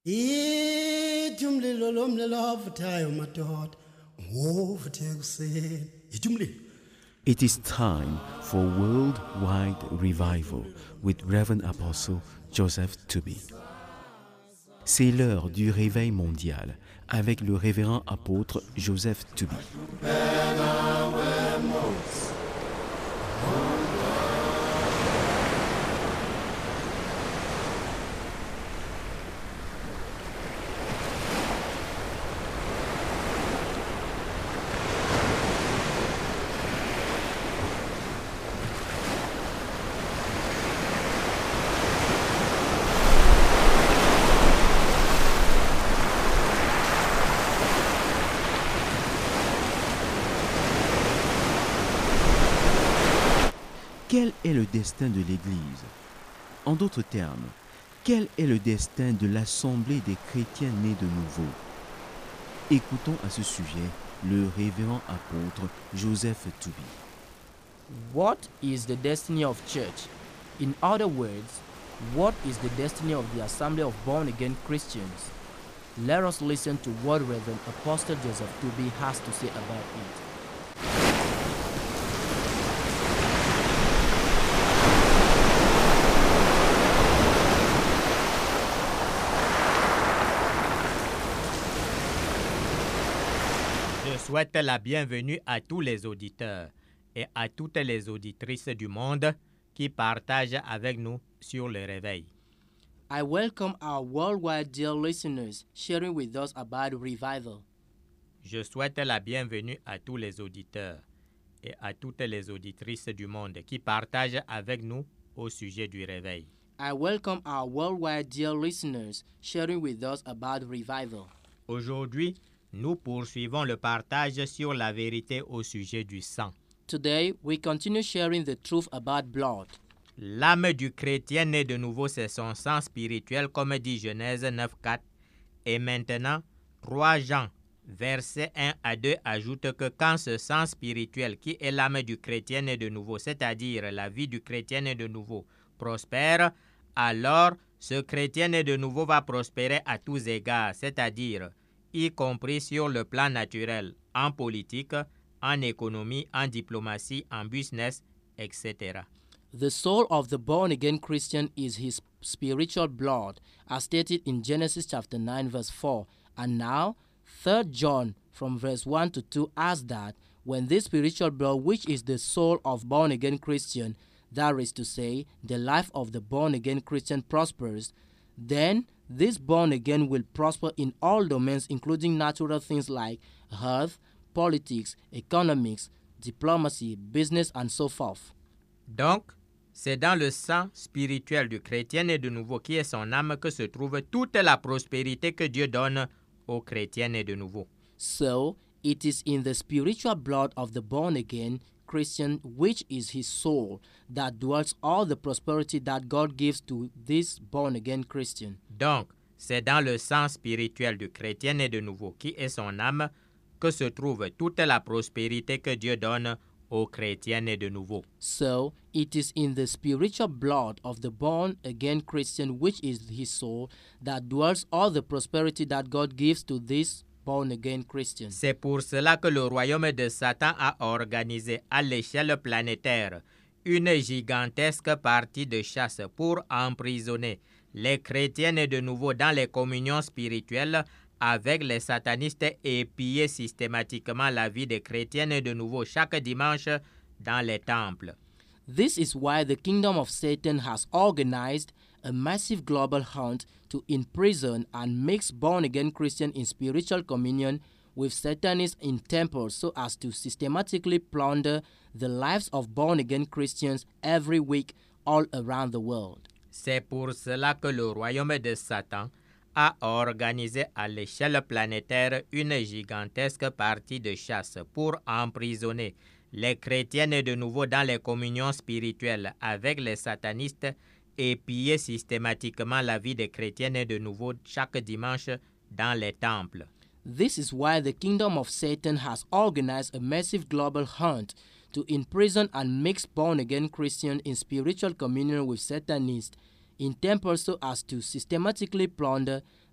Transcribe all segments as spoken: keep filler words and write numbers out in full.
Ijumlilo lomlilo avuthayo madoda ngovuthe kuseni ijumlilo. It is time for worldwide revival with Reverend Apostle Joseph Tubby. C'est l'heure du réveil mondial avec le révérend apôtre Joseph Tubby. Quel est le destin de l'Église? En d'autres termes, quel est le destin de l'Assemblée des chrétiens nés de nouveau? Écoutons à ce sujet le révérend apôtre Joseph Tubby. What is the destiny of church? In other words, what is the destiny of the assembly of born-again Christians? Let us listen to what Reverend Apostle Joseph Tubby has to say about it. Je souhaite la bienvenue à tous les auditeurs et à toutes les auditrices du monde qui partagent avec nous sur le réveil. I welcome our worldwide dear listeners sharing with us about revival. Je souhaite la bienvenue à tous les auditeurs et à toutes les auditrices du monde qui partagent avec nous au sujet du réveil. I welcome our worldwide dear listeners sharing with us about revival. Aujourd'hui, nous poursuivons le partage sur la vérité au sujet du sang. Today, we continue sharing the truth about blood. L'âme du chrétien né de nouveau, c'est son sang spirituel, comme dit Genèse neuf quatre. Et maintenant, trois Jean, versets un à deux, ajoute que quand ce sang spirituel, qui est l'âme du chrétien né de nouveau, c'est-à-dire la vie du chrétien né de nouveau, prospère, alors ce chrétien né de nouveau va prospérer à tous égards, c'est-à-dire y compris sur le plan naturel, en politique, en économie, en diplomatie, en business, et cetera. The soul of the born-again Christian is his spiritual blood, as stated in Genesis chapter nine, verse four. And now, Third John, from verse one to two, asks that when this spiritual blood, which is the soul of born-again Christian, that is to say, the life of the born-again Christian prospers, then this born-again will prosper in all domains, including natural things like health, politics, economics, diplomacy, business, and so forth. Donc, c'est dans le sang spirituel du chrétien né de nouveau, qui est son âme, que se trouve toute la prospérité que Dieu donne aux chrétiens nés de nouveau. So, it is in the spiritual blood of the born-again Christian, which is his soul, that dwells all the prosperity that God gives to this born-again Christian. Donc, c'est dans le sang spirituel du chrétien né de nouveau, qui est son âme, que se trouve toute la prospérité que Dieu donne aux chrétiens nés de nouveau. So, it is in the spiritual blood of the born-again Christian, which is his soul, that dwells all the prosperity that God gives to this born-again Christian. C'est pour cela que le royaume de Satan a organisé à l'échelle planétaire une gigantesque partie de chasse pour emprisonner les chrétiens nés de nouveau dans les communions spirituelles avec les satanistes et piller systématiquement la vie des chrétiens nés de nouveau chaque dimanche dans les temples. This is why the kingdom of Satan has organized a massive global hunt to imprison and mix born-again Christians in spiritual communion with Satanists in temples so as to systematically plunder the lives of born-again Christians every week all around the world. C'est pour cela que le royaume de Satan a organisé à l'échelle planétaire une gigantesque partie de chasse pour emprisonner les chrétiens nés de nouveau dans les communions spirituelles avec les satanistes et piller systématiquement la vie des chrétiens nés de nouveau chaque dimanche dans les temples. This is why the kingdom of Satan has organized a massive global hunt to imprison and mix born-again Christians in spiritual communion with Satanists in temples so as to systematically plunder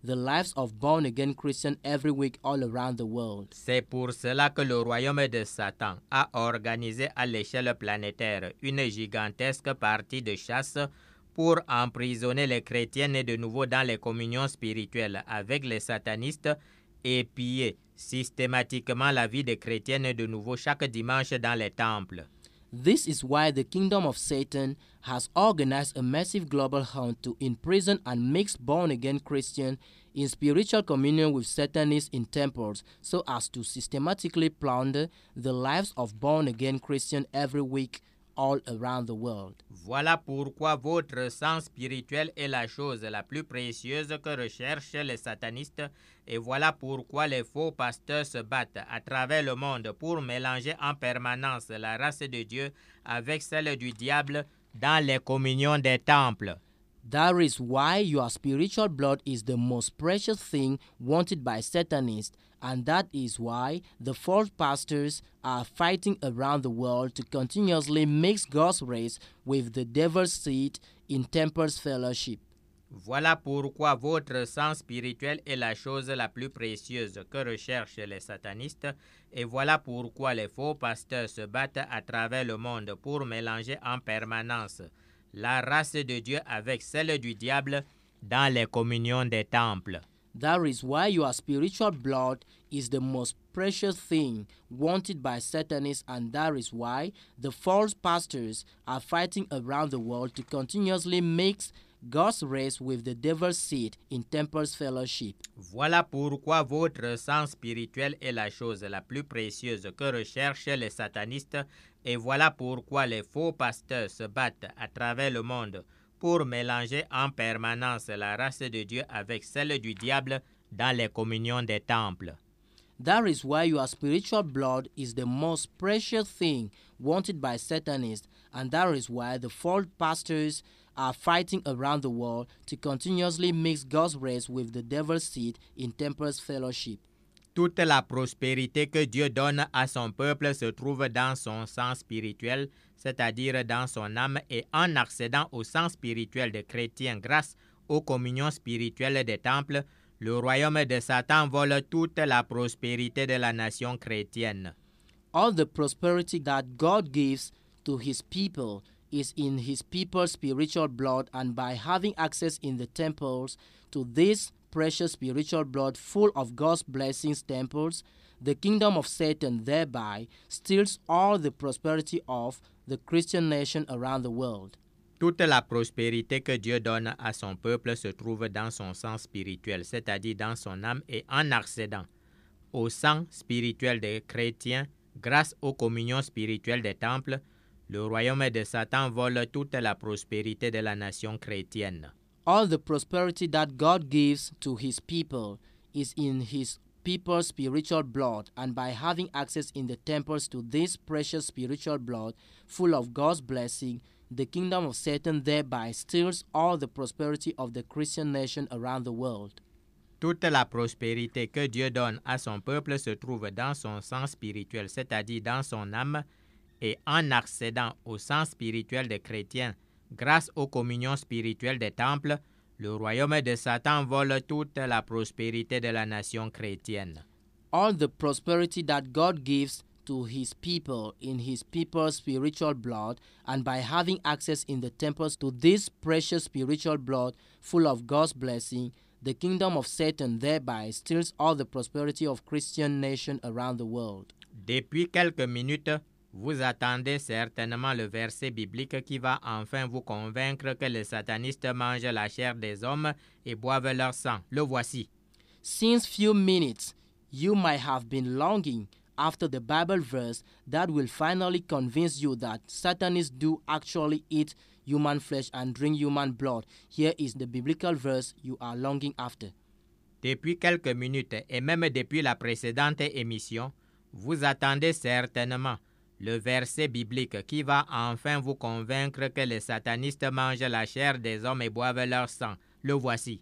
the lives of born-again Christians every week all around the world. C'est pour cela que le royaume de Satan a organisé à l'échelle planétaire une gigantesque partie de chasse pour emprisonner les chrétiens nés de nouveau dans les communions spirituelles avec les satanistes et piller systématiquement la vie des chrétiens nés de nouveau chaque dimanche dans les temples. This is why the kingdom of Satan has organized a massive global hunt to imprison and mix born-again Christians in spiritual communion with Satanists in temples so as to systematically plunder the lives of born-again Christians every week all around the world. Voilà pourquoi votre sang spirituel est la chose la plus précieuse que recherchent les satanistes, et voilà pourquoi les faux pasteurs se battent à travers le monde pour mélanger en permanence la race de Dieu avec celle du diable dans les communions des temples. That is why your spiritual blood is the most precious thing wanted by Satanists, and that is why the false pastors are fighting around the world to continuously mix God's race with the devil's seed in temples fellowship. Voilà pourquoi votre sang spirituel est la chose la plus précieuse que recherchent les satanistes, et voilà pourquoi les faux pasteurs se battent à travers le monde pour mélanger en permanence la race de Dieu avec celle du diable dans les communions des temples. That is why your spiritual blood is the most precious thing wanted by Satanists, and that is why the false pastors are fighting around the world to continuously mix God's race with the devil's seed in temples fellowship. Voilà pourquoi votre sang spirituel est la chose la plus précieuse que recherchent les satanistes, et voilà pourquoi les faux pasteurs se battent à travers le monde pour mélanger en permanence la race de Dieu avec celle du diable dans les communions des temples. That is why your spiritual blood is the most precious thing wanted by Satanists, and that is why the false pastors are fighting around the world to continuously mix God's race with the devil's seed in temples fellowship. Toute la prospérité que Dieu donne à son peuple se trouve dans son sang spirituel, c'est-à-dire dans son âme, et en accédant au sang spirituel des chrétiens grâce aux communions spirituelles des temples, le royaume de Satan vole toute la prospérité de la nation chrétienne. All the prosperity that God gives to his people is in his people's spiritual blood, and by having access in the temples to this precious spiritual blood full of God's blessings temples, the kingdom of Satan thereby steals all the prosperity of the Christian nation around the world. Toute la prospérité que Dieu donne à son peuple se trouve dans son sang spirituel, c'est-à-dire dans son âme, et en accédant au sang spirituel des chrétiens grâce aux communions spirituelles des temples, le royaume de Satan vole toute la prospérité de la nation chrétienne. All the prosperity that God gives to his people is in his people's spiritual blood, and by having access in the temples to this precious spiritual blood full of God's blessing, the kingdom of Satan thereby steals all the prosperity of the Christian nation around the world. Toute la prospérité que Dieu donne à son peuple se trouve dans son sang spirituel, c'est-à-dire dans son âme, et en accédant au sang spirituel des chrétiens grâce aux communions spirituelles des temples, le royaume de Satan vole toute la prospérité de la nation chrétienne. All the prosperity that God gives to his people in his people's spiritual blood, and by having access in the temples to this precious spiritual blood full of God's blessing, the kingdom of Satan thereby steals all the prosperity of Christian nation around the world. Depuis quelques minutes, vous attendez certainement le verset biblique qui va enfin vous convaincre que les satanistes mangent la chair des hommes et boivent leur sang. Le voici. Since few minutes you might have been longing after the Bible verse that will finally convince you that Satanists do actually eat human flesh and drink human blood. Here is the biblical verse you are longing after. Depuis quelques minutes et même depuis la précédente émission, vous attendez certainement le verset biblique qui va enfin vous convaincre que les satanistes mangent la chair des hommes et boivent leur sang. Le voici.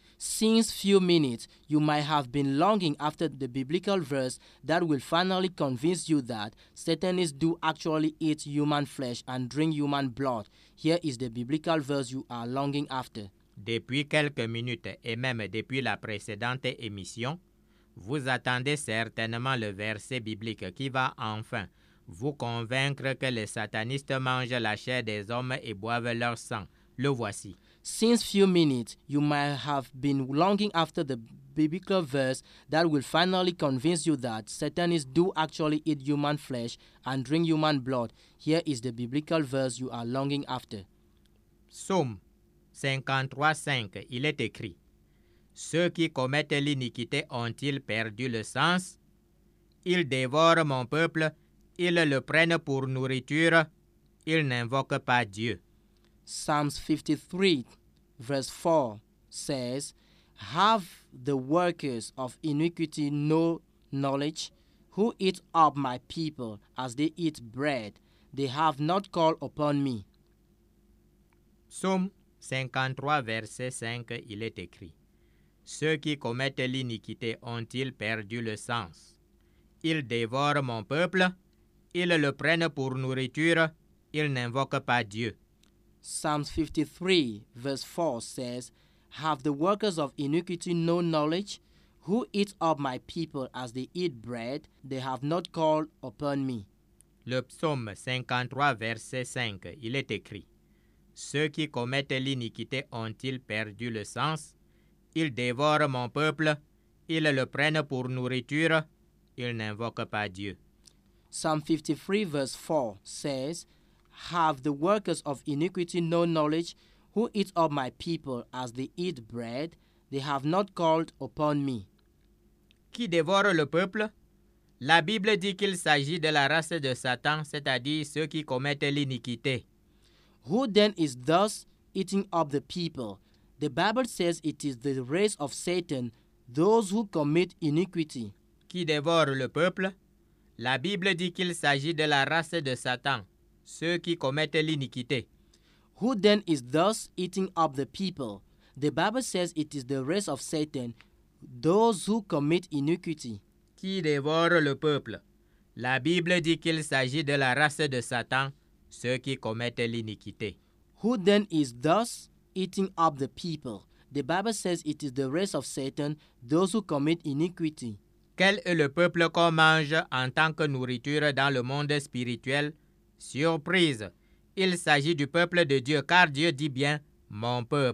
Since few minutes you might have been longing after the biblical verse that will finally convince you that Satanists do actually eat human flesh and drink human blood. Here is the biblical verse you are longing after. Depuis quelques minutes et même depuis la précédente émission, vous attendez certainement le verset biblique qui va enfin vous convaincre que les satanistes mangent la chair des hommes et boivent leur sang. Le voici. Since few minutes, you might have been longing after the biblical verse that will finally convince you that Satanists do actually eat human flesh and drink human blood. Here is the biblical verse you are longing after. Psaume cinquante-trois, cinq, il est écrit: Ceux qui commettent l'iniquité ont-ils perdu le sens? Ils dévorent mon peuple, ils le prennent pour nourriture, ils n'invoquent pas Dieu. Psalms fifty-three, verse four says, Have the workers of iniquity no knowledge, who eat up my people as they eat bread? They have not called upon me. Psaume cinquante-trois, verset cinq, il est écrit: Ceux qui commettent l'iniquité ont-ils perdu le sens? Ils dévorent mon peuple, ils le prennent pour nourriture, ils n'invoquent pas Dieu. Psalms fifty-three, verse four says, Have the workers of iniquity no knowledge, who eat up my people as they eat bread? They have not called upon me. Le psaume cinquante-trois, verset cinq, il est écrit: Ceux qui commettent l'iniquité ont-ils perdu le sens? Ils dévorent mon peuple, ils le prennent pour nourriture, ils n'invoquent pas Dieu. Psalm fifty-three, verse four says, Have the workers of iniquity no knowledge, who eat up my people as they eat bread? They have not called upon me. Qui dévore le peuple? La Bible dit qu'il s'agit de la race de Satan, c'est-à-dire ceux qui commettent l'iniquité. Who then is thus eating up the people? The Bible says it is the race of Satan, those who commit iniquity. Qui dévore le peuple? La Bible dit qu'il s'agit de la race de Satan, ceux qui commettent l'iniquité. Who then is thus eating up the people? The Bible says it is the race of Satan, those who commit iniquity. Qui dévore le peuple? La Bible dit qu'il s'agit de la race de Satan, ceux qui commettent l'iniquité. Who then is thus eating up the people? The Bible says it is the race of Satan, those who commit iniquity. Quel est le peuple qu'on mange en tant que nourriture dans le monde spirituel? Surprise! Il s'agit du peuple de Dieu, car Dieu dit bien « mon peuple ».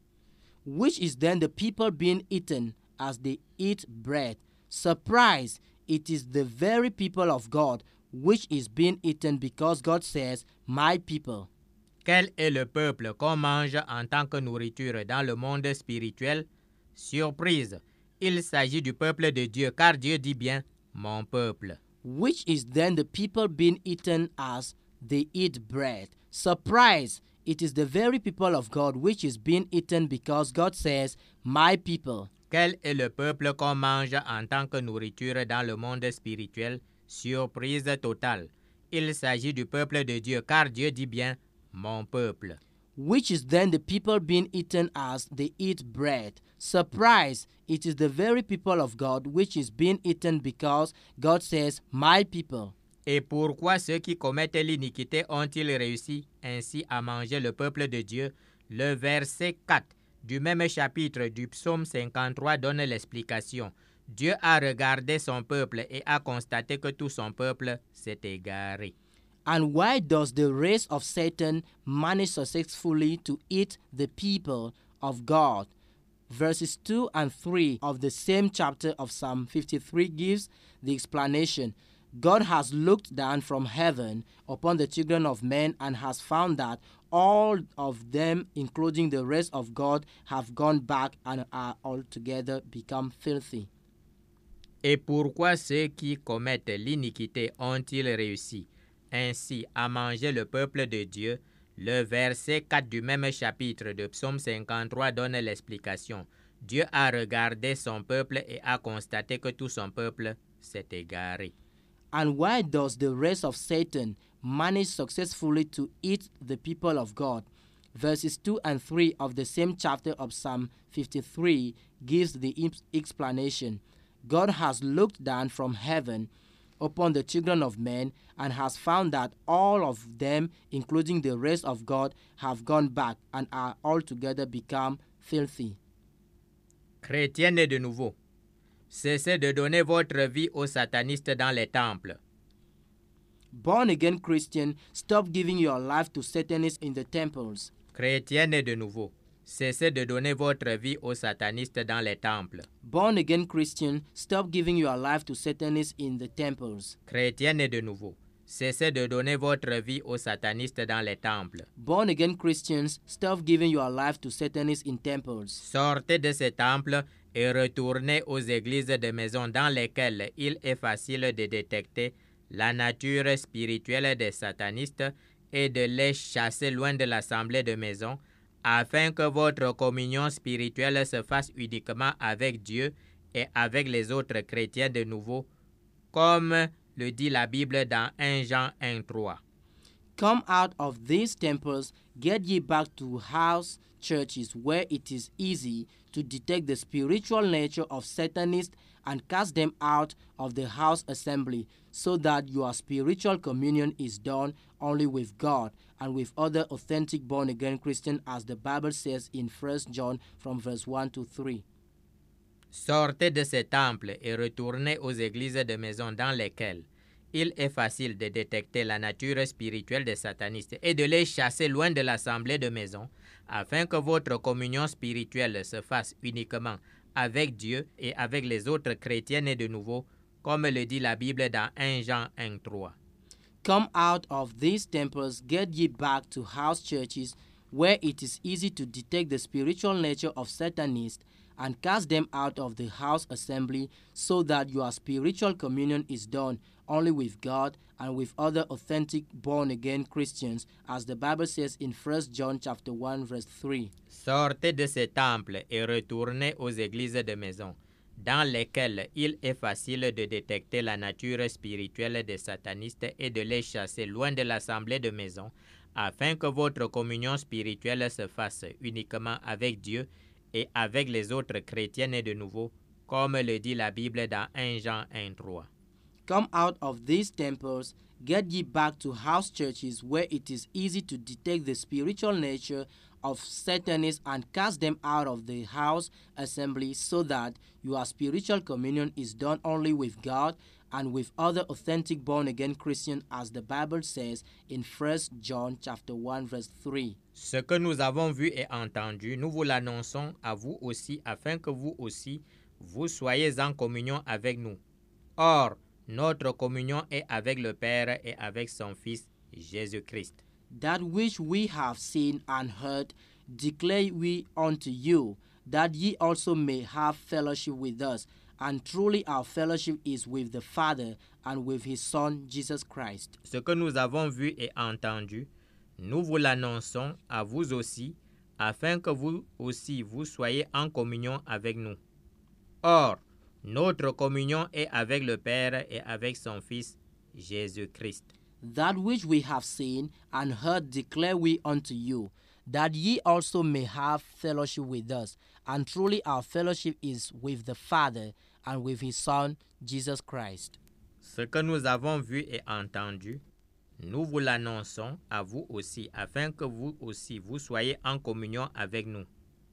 Which is then the people being eaten as they eat bread? Surprise! It is the very people of God which is being eaten because God says, my people. Quel est le peuple qu'on mange en tant que nourriture dans le monde spirituel? Surprise! Il s'agit du peuple de Dieu, car Dieu dit bien « mon peuple ». Which is then the people being eaten as they eat bread? Surprise! It is the very people of God which is being eaten because God says, my people. Quel est le peuple qu'on mange en tant que nourriture dans le monde spirituel? Surprise totale. Il s'agit du peuple de Dieu, car Dieu dit bien « mon peuple ». Which is then the people being eaten as they eat bread? Surprise! It is the very people of God which is being eaten because God says, my people. Et pourquoi ceux qui commettent l'iniquité ont-ils réussi ainsi à manger le peuple de Dieu? Le verset quatre du même chapitre du psaume cinquante-trois donne l'explication. Dieu a regardé son peuple et a constaté que tout son peuple s'est égaré. And why does the race of Satan manage successfully to eat the people of God? Verses two and three of the same chapter of Psalm fifty-three gives the explanation. God has looked down from heaven upon the children of men and has found that all of them, including the rest of God, have gone back and are altogether become filthy. Et pourquoi ceux qui commettent l'iniquité ont-ils réussi ainsi à manger le peuple de Dieu? Le verset quatre du même chapitre de Psaume cinquante-trois donne l'explication. Dieu a regardé son peuple et a constaté que tout son peuple s'est égaré. And why does the race of Satan manage successfully to eat the people of God? Verses two and three of the same chapter of Psalm fifty-three gives the explanation. God has looked down from heaven upon the children of men, and has found that all of them, including the race of God, have gone back and are altogether become filthy. Chrétiens nés de nouveau, cessez de donner votre vie aux satanistes dans les temples. Born-again Christian, stop giving your life to Satanists in the temples. Chrétiens nés de nouveau, cessez de donner votre vie aux satanistes dans les temples. Born-again Christian, stop giving your life to Satanists in the temples. Chrétiens nés de nouveau, cessez de donner votre vie aux satanistes dans les temples. Born-again Christians, stop giving your life to Satanists in temples. Sortez de ces temples et retournez aux églises de maison dans lesquelles il est facile de détecter la nature spirituelle des satanistes et de les chasser loin de l'assemblée de maison, afin que votre communion spirituelle se fasse uniquement avec Dieu et avec les autres chrétiens de nouveau, comme le dit la Bible dans Premier Jean un trois. Come out of these temples, get ye back to house churches where it is easy to detect the spiritual nature of Satanists, and cast them out of the house assembly, so that your spiritual communion is done only with God and with other authentic born-again Christians, as the Bible says in First John from verse one to three. Sortez de ces temples et retournez aux églises de maison dans lesquelles il est facile de détecter la nature spirituelle des satanistes et de les chasser loin de l'assemblée de maison, afin que votre communion spirituelle se fasse uniquement avec Dieu et avec les autres chrétiens nés de nouveau, comme le dit la Bible dans Premier Jean un trois. Come out of these temples, get ye back to house churches where it is easy to detect the spiritual nature of Satanists, and cast them out of the house assembly, so that your spiritual communion is done only with God and with other authentic born-again Christians, as the Bible says in First John chapter one verse three. Sortez de ces temples et retournez aux églises de maison, dans lesquelles il est facile de détecter la nature spirituelle des satanistes et de les chasser loin de l'assemblée de maison, afin que votre communion spirituelle se fasse uniquement avec Dieu et avec les autres chrétiens nés de nouveau, comme le dit la Bible dans Premier Jean un trois. Come out of these temples, get ye back to house churches where it is easy to detect the spiritual nature of Satanists, and cast them out of the house assembly, so that your spiritual communion is done only with God and with other authentic born-again Christians, as the Bible says in First John chapter one verse three. Ce que nous avons vu et entendu, nous vous l'annonçons à vous aussi, afin que vous aussi, vous soyez en communion avec nous. Or, notre communion est avec le Père et avec son Fils, Jésus-Christ. That which we have seen and heard declare we unto you, that ye also may have fellowship with us. And truly our fellowship is with the Father and with his Son, Jesus Christ. Ce que nous avons vu et entendu, nous vous l'annonçons à vous aussi, afin que vous aussi vous soyez en communion avec nous. Or, notre communion est avec le Père et avec son Fils, Jésus-Christ. That which we have seen and heard declare we unto you, that ye also may have fellowship with us. And truly our fellowship is with the Father and with his Son, Jesus Christ. Ce que nous avons vu et entendu, nous vous l'annonçons à vous aussi, afin que vous aussi vous soyez en communion avec nous.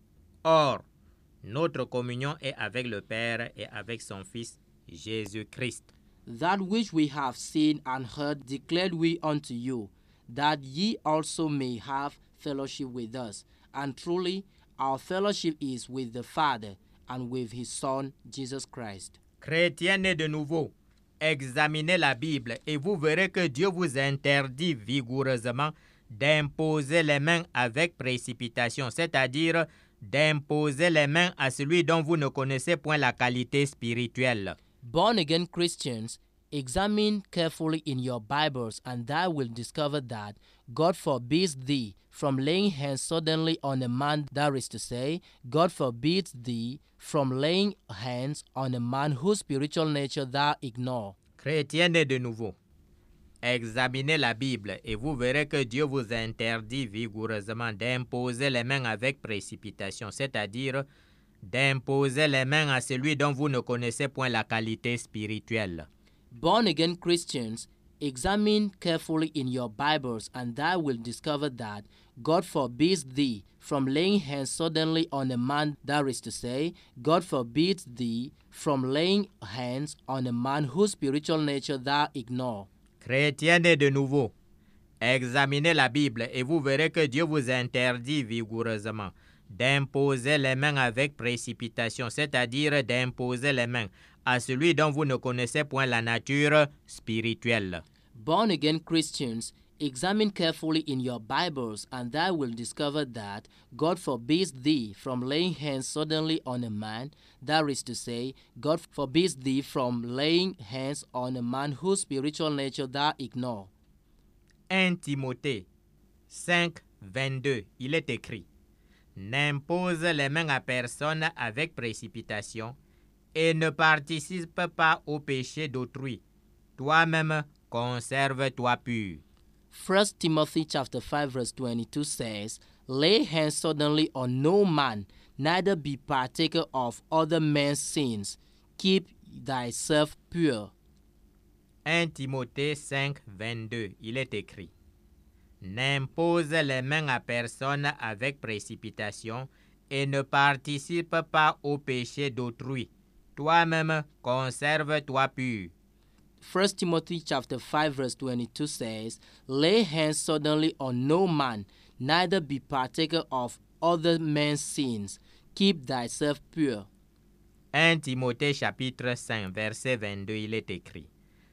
Or, notre communion est avec le Père et avec son Fils, Jésus-Christ. That which we have seen and heard declared we unto you, that ye also may have fellowship with us. And truly, our fellowship is with the Father and with his Son, Jesus Christ. Chrétiens nés de nouveau, examinez la Bible et vous verrez que Dieu vous interdit vigoureusement d'imposer les mains avec précipitation, c'est-à-dire d'imposer les mains à celui dont vous ne connaissez point la qualité spirituelle. Born-again Christians, examine carefully in your Bibles, and thou will discover that God forbids thee from laying hands suddenly on a man, that is to say, God forbids thee from laying hands on a man whose spiritual nature thou ignore. Chrétiens nés de nouveau, examinez la Bible et vous verrez que Dieu vous interdit vigoureusement d'imposer les mains avec précipitation, c'est-à-dire d'imposer les mains à celui dont vous ne connaissez point la qualité spirituelle. Born-again Christians, examine carefully in your Bibles, and thou wilt discover that God forbids thee from laying hands suddenly on a man, that is to say, God forbids thee from laying hands on a man whose spiritual nature thou ignore. Chrétien né de nouveau, examinez la Bible et vous verrez que Dieu vous interdit vigoureusement d'imposer les mains avec précipitation, c'est-à-dire d'imposer les mains à celui dont vous ne connaissez point la nature spirituelle. Born-again Christians, examine carefully in your Bibles, and thou wilt discover that God forbids thee from laying hands suddenly on a man, that is to say, God forbids thee from laying hands on a man whose spiritual nature thou ignore. un Timothée cinq, vingt-deux, il est écrit: N'impose les mains à personne avec précipitation et ne participe pas au péché d'autrui. Toi-même, conserve-toi pur. First Timothy chapter five verse twenty-two says, Lay hands suddenly on no man, neither be partaker of other men's sins. Keep thyself pure. un Timothée cinq, vingt-deux, il est écrit: N'impose les mains à personne avec précipitation et ne participe pas au péché d'autrui. Toi-même, conserve-toi pur. First Timothy chapter five verse twenty-two says, Lay hands suddenly on no man, neither be partaker of other men's sins. Keep thyself pure. un Timothée chapitre cinq, verset vingt-deux, il est écrit: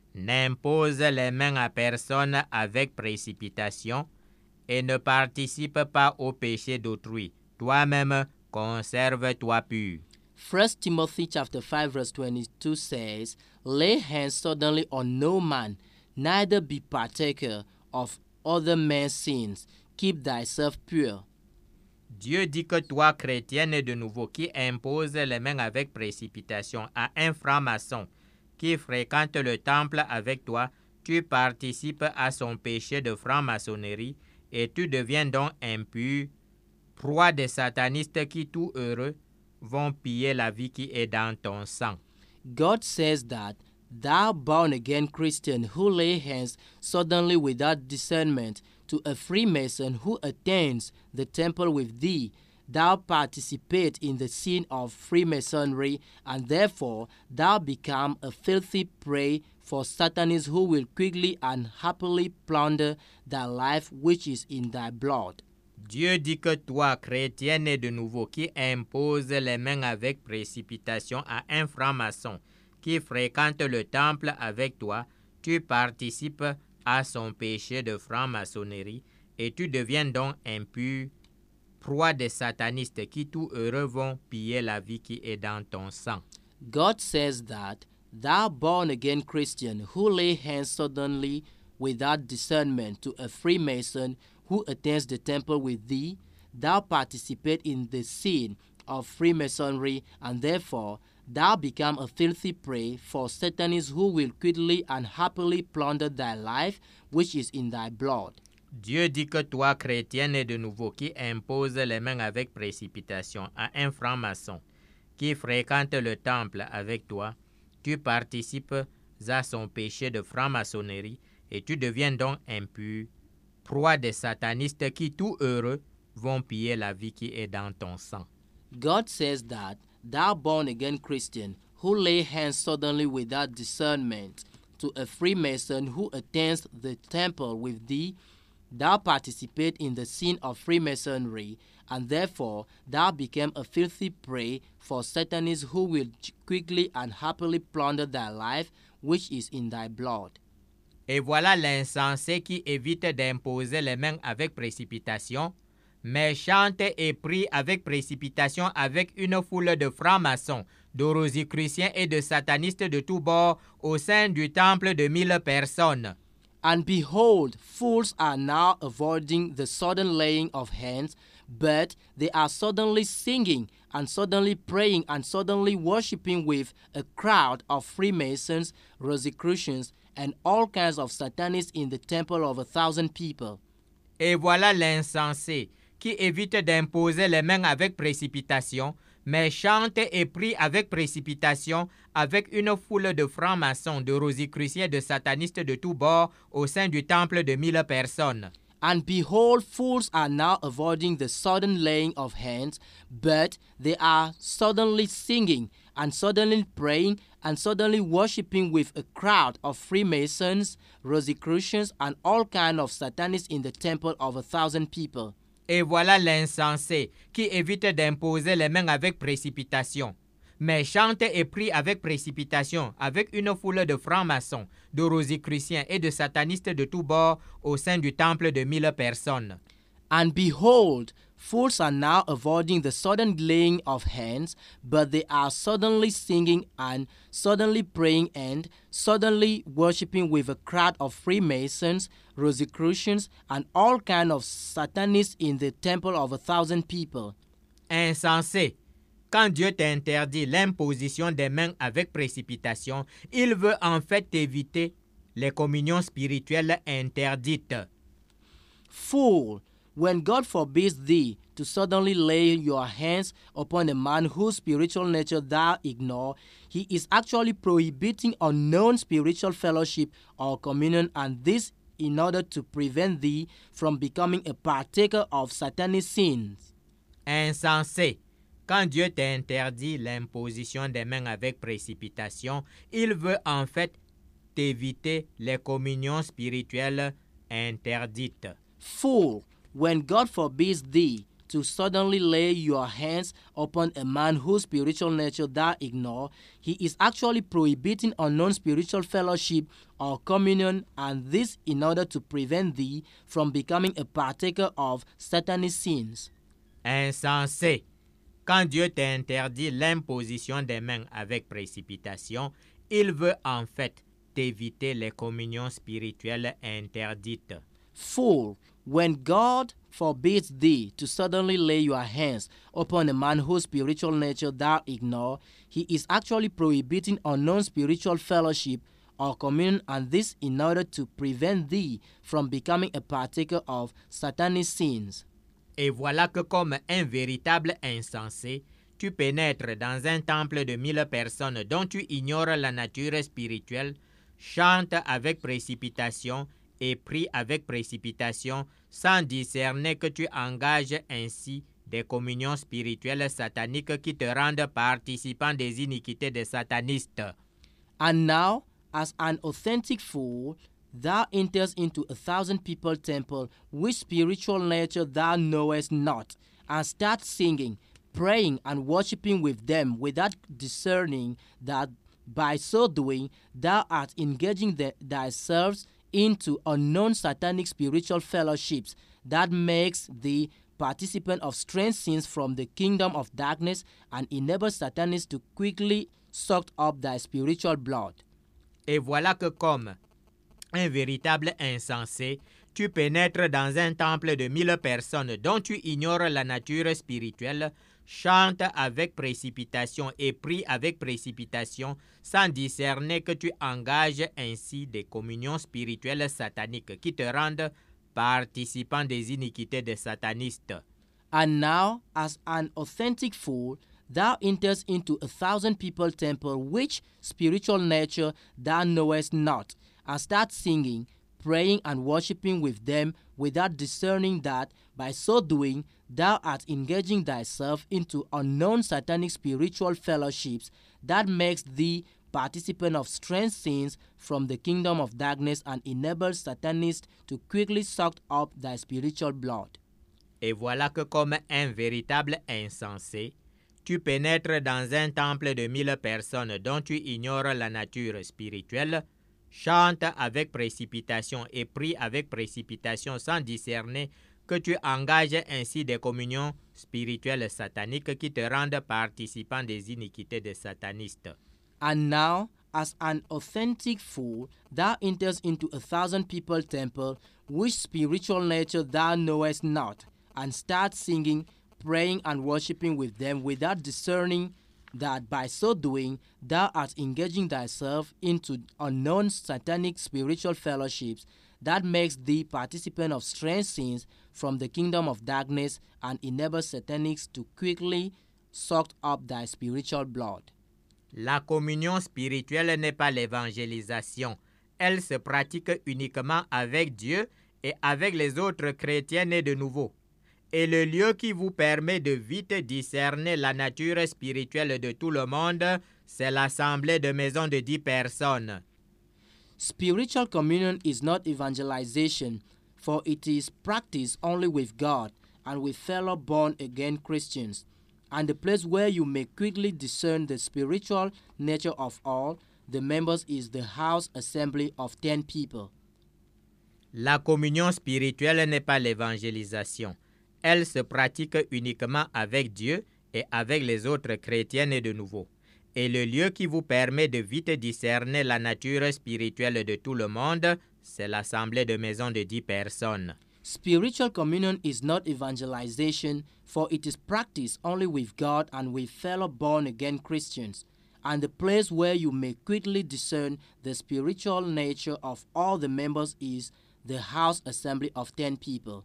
N'impose les mains à personne avec précipitation et ne participe pas au péché d'autrui. Toi-même, conserve-toi pur. First Timothy chapter five verse twenty-two says, Lay hands suddenly on no man, neither be partaker of other men's sins. Keep thyself pure. Dieu dit que toi, chrétien né de nouveau, qui impose les mains avec précipitation à un franc-maçon qui fréquente le temple avec toi, tu participes à son péché de franc-maçonnerie et tu deviens donc impur, proie des satanistes qui, tout heureux, vont piller la vie qui est dans ton sang. God says that thou born-again Christian who lay hands suddenly without discernment to a Freemason who attends the temple with thee, thou participate in the sin of Freemasonry, and therefore thou become a filthy prey for Satanists who will quickly and happily plunder thy life which is in thy blood. Dieu dit que toi, chrétien né de nouveau, qui impose les mains avec précipitation à un franc-maçon qui fréquente le temple avec toi, tu participes à son péché de franc-maçonnerie et tu deviens donc impur, proie des satanistes qui, tout heureux, vont piller la vie qui est dans ton sang. God says that thou born-again Christian who lay hands suddenly without discernment to a Freemason who attends the temple with thee, thou participate in the sin of Freemasonry, and therefore thou become a filthy prey for Satanists who will quickly and happily plunder thy life, which is in thy blood. Dieu dit que toi, chrétien né de nouveau, qui impose les mains avec précipitation à un franc-maçon qui fréquente le temple avec toi, tu participes à son péché de franc-maçonnerie et tu deviens donc impur, proie des satanistes qui, tout heureux, vont piller la vie qui est dans ton sang. God says that thou born-again Christian who lay hands suddenly without discernment to a Freemason who attends the temple with thee, thou participate in the sin of Freemasonry, and therefore thou become a filthy prey for Satanists who will quickly and happily plunder thy life, which is in thy blood. Et voilà l'insensé qui évite d'imposer les mains avec précipitation, mais chante et prie avec précipitation avec une foule de francs-maçons, de rosicruciens et de satanistes de tous bords au sein du temple de mille personnes. And behold, fools are now avoiding the sudden laying of hands, but they are suddenly singing and suddenly praying and suddenly worshiping with a crowd of Freemasons, Rosicrucians, and all kinds of Satanists in the temple of a thousand people. Et voilà l'insensé qui évite d'imposer les mains avec précipitation, mais chante et prie avec précipitation avec une foule de francs-maçons, de rosicruciens, de satanistes de tous bords au sein du temple de mille personnes. And behold, fools are now avoiding the sudden laying of hands, but they are suddenly singing and suddenly praying and suddenly worshipping with a crowd of Freemasons, Rosicrucians, and all kinds of Satanists in the temple of a thousand people. Et voilà l'insensé qui évite d'imposer les mains avec précipitation, mais chante et prie avec précipitation avec une foule de francs-maçons, de rosicruciens et de satanistes de tous bords au sein du temple de mille personnes. And behold, fools are now avoiding the sudden laying of hands, but they are suddenly singing and suddenly praying and suddenly worshipping with a crowd of Freemasons, Rosicrucians, and all kinds of Satanists in the temple of a thousand people. Insensé, quand Dieu t'interdit l'imposition des mains avec précipitation, il veut en fait éviter les communions spirituelles interdites. Fool, when God forbids thee to suddenly lay your hands upon a man whose spiritual nature thou ignore, he is actually prohibiting unknown spiritual fellowship or communion, and this in order to prevent thee from becoming a partaker of satanic sins. Insensé, quand Dieu t'interdit l'imposition des mains avec précipitation, il veut en fait t'éviter les communions spirituelles interdites. Fool, when God forbids thee to suddenly lay your hands upon a man whose spiritual nature thou ignore, he is actually prohibiting unknown spiritual fellowship or communion, and this in order to prevent thee from becoming a partaker of satanic sins. Insensé, quand Dieu t'interdit l'imposition des mains avec précipitation, il veut en fait t'éviter les communions spirituelles interdites. Fool, when God forbids thee to suddenly lay your hands upon a man whose spiritual nature thou ignore, he is actually prohibiting unknown spiritual fellowship or communion, and this in order to prevent thee from becoming a partaker of satanic sins. Et voilà que comme un véritable insensé, tu pénètres dans un temple de mille personnes dont tu ignores la nature spirituelle, chantes avec précipitation et prie avec précipitation sans discerner que tu engages ainsi des communions spirituelles sataniques qui te rendent participant des iniquités des satanistes. And now, as an authentic fool, thou enters into a thousand people temple, which spiritual nature thou knowest not, and start singing, praying, and worshipping with them without discerning that by so doing thou art engaging the, thyself into unknown satanic spiritual fellowships that makes thee participant of strange sins from the kingdom of darkness and enables Satanists to quickly suck up thy spiritual blood. Et voilà que comme un véritable insensé, tu pénètres dans un temple de mille personnes dont tu ignores la nature spirituelle, chante avec précipitation et prie avec précipitation sans discerner que tu engages ainsi des communions spirituelles sataniques qui te rendent participant des iniquités des satanistes. And now, as an authentic fool, thou enters into a thousand people temple, which spiritual nature thou knowest not, and start singing, praying, and worshipping with them without discerning that by so doing thou art engaging thyself into unknown satanic spiritual fellowships that makes thee participant of strange sins from the kingdom of darkness and enables Satanists to quickly suck up thy spiritual blood. Et voilà que comme un véritable insensé, tu pénètres dans un temple de mille personnes dont tu ignores la nature spirituelle, chante avec précipitation et prie avec précipitation sans discerner que tu engages ainsi des communions spirituelles sataniques qui te rendent participant des iniquités des satanistes. And now, as an authentic fool, thou enters into a thousand people temple, which spiritual nature thou knowest not, and start singing, praying, and worshipping with them without discerning that by so doing thou art engaging thyself into unknown satanic spiritual fellowships that makes thee participant of strange sins from the kingdom of darkness and enables Satanists to quickly sucked up thy spiritual blood. La communion spirituelle n'est pas l'évangélisation. Elle se pratique uniquement avec Dieu et avec les autres chrétiens nés de nouveau. Et le lieu qui vous permet de vite discerner la nature spirituelle de tout le monde, c'est l'assemblée de maison de dix personnes. Spiritual communion is not evangelization, for it is practiced only with God and with fellow born-again Christians, and the place where you may quickly discern the spiritual nature of all the members is the house assembly of ten people. La communion spirituelle n'est pas l'évangélisation. Elle se pratique uniquement avec Dieu et avec les autres chrétiens nés de nouveau. Et le lieu qui vous permet de vite discerner la nature spirituelle de tout le monde, c'est l'assemblée de maison de dix personnes. Spiritual communion is not evangelization, for it is practiced only with God and with fellow born-again Christians, and the place where you may quickly discern the spiritual nature of all the members is the house assembly of ten people.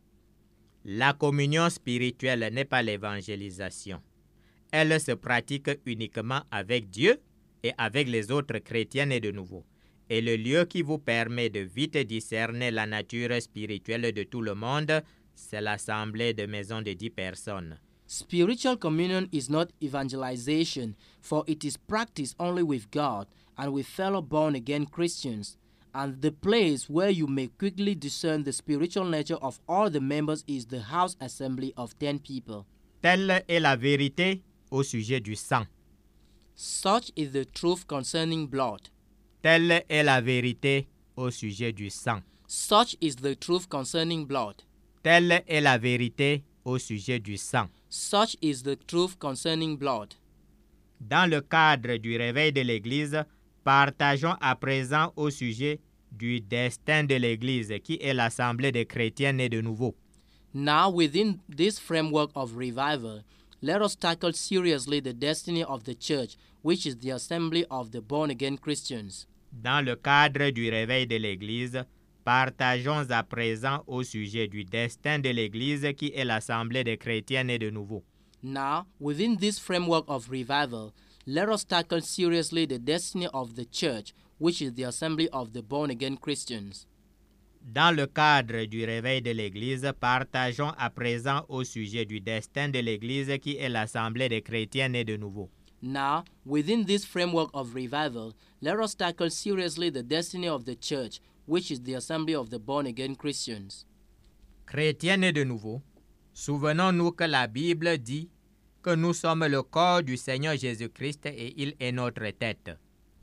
La communion spirituelle n'est pas l'évangélisation. Elle se pratique uniquement avec Dieu et avec les autres chrétiens nés de nouveau. Et le lieu qui vous permet de vite discerner la nature spirituelle de tout le monde, c'est l'assemblée de maison de dix personnes. Spiritual communion is not evangelization, for it is practiced only with God and with fellow born-again Christians, and the place where you may quickly discern the spiritual nature of all the members is the house assembly of ten people. Telle est la vérité au sujet du sang. Such is the truth concerning blood. Telle est la vérité au sujet du sang. Such is the truth concerning blood. Telle est la vérité au sujet du sang. Such is the truth concerning blood. Dans le cadre du réveil de l'Église, partageons à présent au sujet du destin de l'Église, qui est l'assemblée des chrétiens nés de nouveau. Now, within this framework of revival, let us tackle seriously the destiny of the church, which is the assembly of the born-again Christians. Dans le cadre du réveil de l'Église, partageons à présent au sujet du destin de l'Église, qui est l'assemblée des chrétiens nés de nouveau. Now, within this framework of revival, let us tackle seriously the destiny of the church, which is the assembly of the born-again Christians. Dans le cadre du réveil de l'Église, partageons à présent au sujet du destin de l'Église, qui est l'assemblée des chrétiens nés de nouveau. Now, within this framework of revival, let us tackle seriously the destiny of the church, which is the assembly of the born-again Christians. Chrétiens nés de nouveau, souvenons-nous que la Bible dit que nous sommes le corps du Seigneur Jésus-Christ et il est notre tête.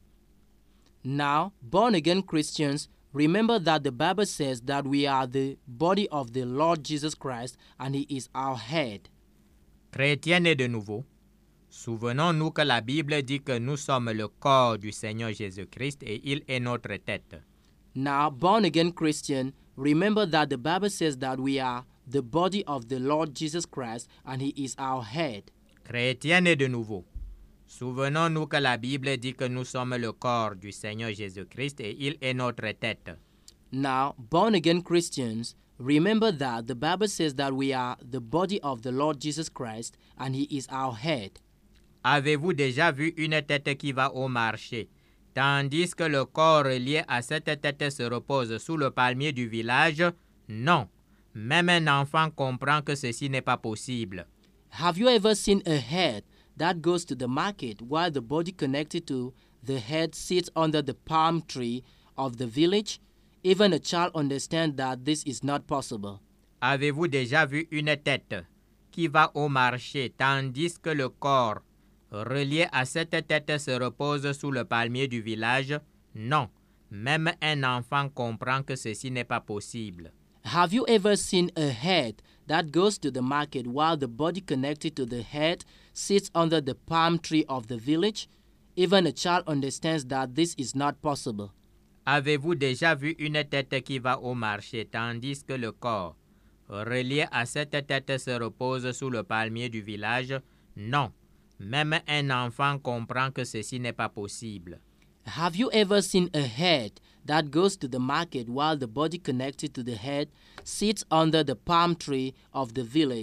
Now, born-again Christians, remember that the Bible says that we are the body of the Lord Jesus Christ and He is our head. Chrétiens nés de nouveau, souvenons-nous que la Bible dit que nous sommes le corps du Seigneur Jésus-Christ et il est notre tête. Now, born-again Christian, remember that the Bible says that we are the body of the Lord Jesus Christ and He is our head. Chrétiens nés de nouveau, souvenons-nous que la Bible dit que nous sommes le corps du Seigneur Jésus-Christ et il est notre tête. Now, born-again Christians, remember that the Bible says that we are the body of the Lord Jesus Christ and He is our head. Avez-vous déjà vu une tête qui va au marché, tandis que le corps lié à cette tête se repose sous le palmier du village? Non. Même un enfant comprend que ceci n'est pas possible. Have you ever seen a head that goes to the market while the body connected to the head sits under the palm tree of the village? Even a child understands that this is not possible. Avez-vous déjà vu une tête qui va au marché, tandis que le corps relié à cette tête se repose sous le palmier du village? Non. Même un enfant comprend que ceci n'est pas possible. Have you ever seen a head that goes to the market while the body connected to the head sits under the palm tree of the village? Even a child understands that this is not possible. Avez-vous déjà vu une tête qui va au marché, tandis que le corps relié à cette tête se repose sous le palmier du village? Non. Même un enfant comprend que ceci n'est pas possible. Have you ever seen a head that goes to the market while the body connected to the head sits under the palm tree of the village?